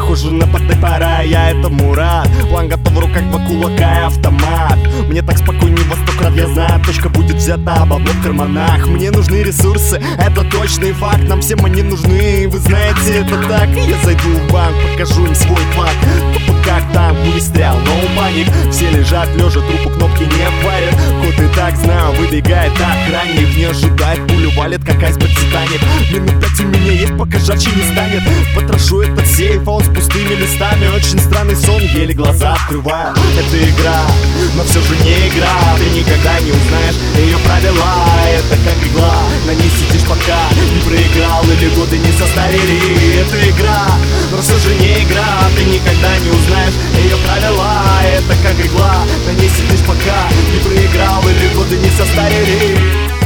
похожу на поддай пора, я этому рад. План готов в руках, два кулака и автомат. Мне так спокойней во 100 крат, я знаю, точка будет взята, бабло в карманах. Мне нужны ресурсы, это точный факт. Нам всем они нужны, вы знаете, это так. Я зайду в банк, покажу им свой факт. Тупо как там, пулестрел, no паник. Все лежат лежа, трупу кнопки не варят. Кот и так знал, выбегает охранник. Не ожидает, пулю валит, как айсберг Титаник. Минут 5 у меня есть, пока жарче не станет. Потрошу этот сейф, а он с пустыми листами. Очень странный сон, еле глаза открываю. Это игра, но все же не игра. Ты никогда не узнаешь ее правила. Это как игла, на ней сидишь пока не проиграл или годы не состарили. Это игра, но все же не игра. Ты никогда не узнаешь ее правила. Это как игла, на ней сидишь пока не проиграл или годы не состарили.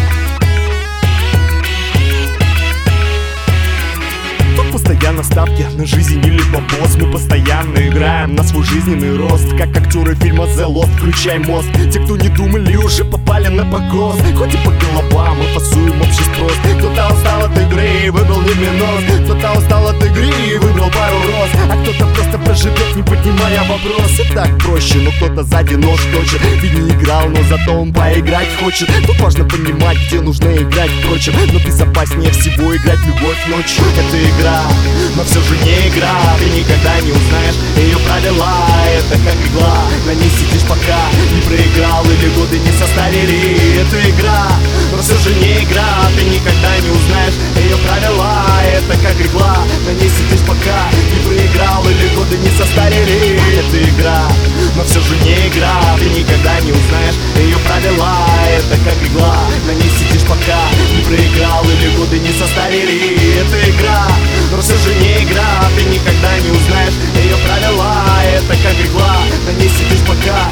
Постоянно ставки на жизнь или босс. Мы постоянно играем на свой жизненный рост, как актеры фильма The Lost. Включай мозг, те, кто не думали, уже попали на погост. Хоть и по головам мы фасуем общий спрос. Кто-то устал от игры и выбрал Люминос. Кто-то устал от игры и выбрал пару роз. А кто-то просто проживет, не поднимая вопрос. И так проще, но кто-то сзади нож точит. Ведь не играл, но зато он поиграть хочет. Тут важно понимать, где нужно играть, впрочем. Но безопаснее всего играть любовь ночью. Это игра, но все же не игра. Ты никогда не узнаешь ее правила. Это как игла, на ней сидишь пока не проиграл или годы не состарили. Это игра, но все же не игра. Ты никогда не узнаешь ее правила. Это как игла, на ней сидишь пока не проиграл или годы не состарили. Это игра, но все же не игра. Ты никогда не узнаешь ее правила. Это как игла, на ней сидишь пока не проиграл или годы не состарили. Это игра, но все же не игра. Ты никогда не узнаешь ее правила. Это как игла, на ней сидишь пока